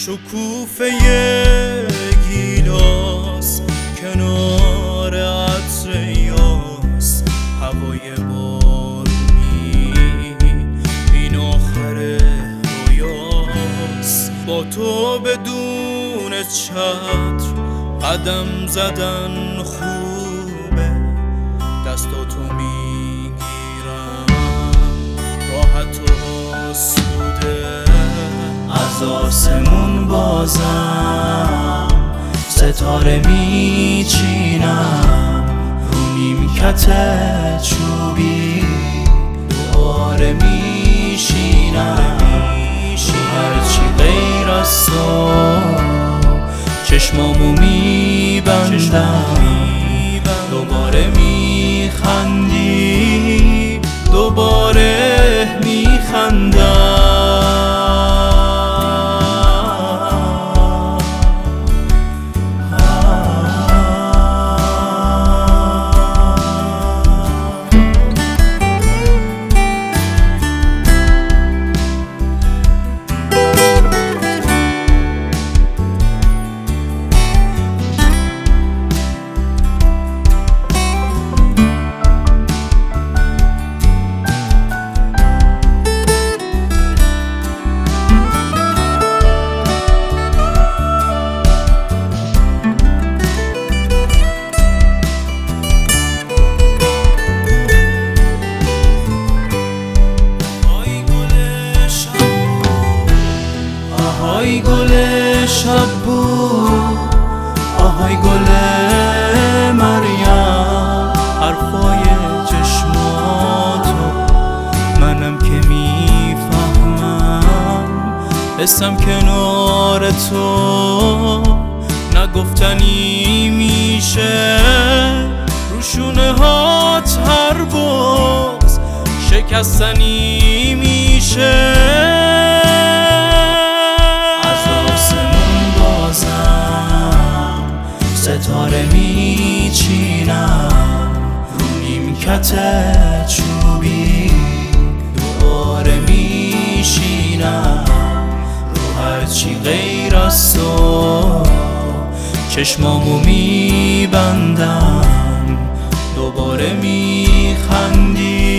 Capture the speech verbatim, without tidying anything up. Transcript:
شکوفه گیلاس کنار عطر یاس، هوای بارونی این آخر رویاس. با تو بدون چتر قدم زدن خوبه، دستاتو میگیرم راحت و آسوده. از آسمون بازم ستاره میچینم، رو نیمکت چوبی دوباره میشینم. رو هرچی غیر از تو چشمامو میبندم، دوباره میخندی دوباره میخندم. آهای گل شب بود، آهای گل مریم، حرفای چشماتو منم که میفهمم. حسم کنار تو نگفتنی میشه، رو شونه هات هر بغض شکستنی میشه. ستاره میچینم، رو نیمکت چوبی دوباره میشینم. رو هرچی غیر از تو چشمامو میبندم، دوباره میخندی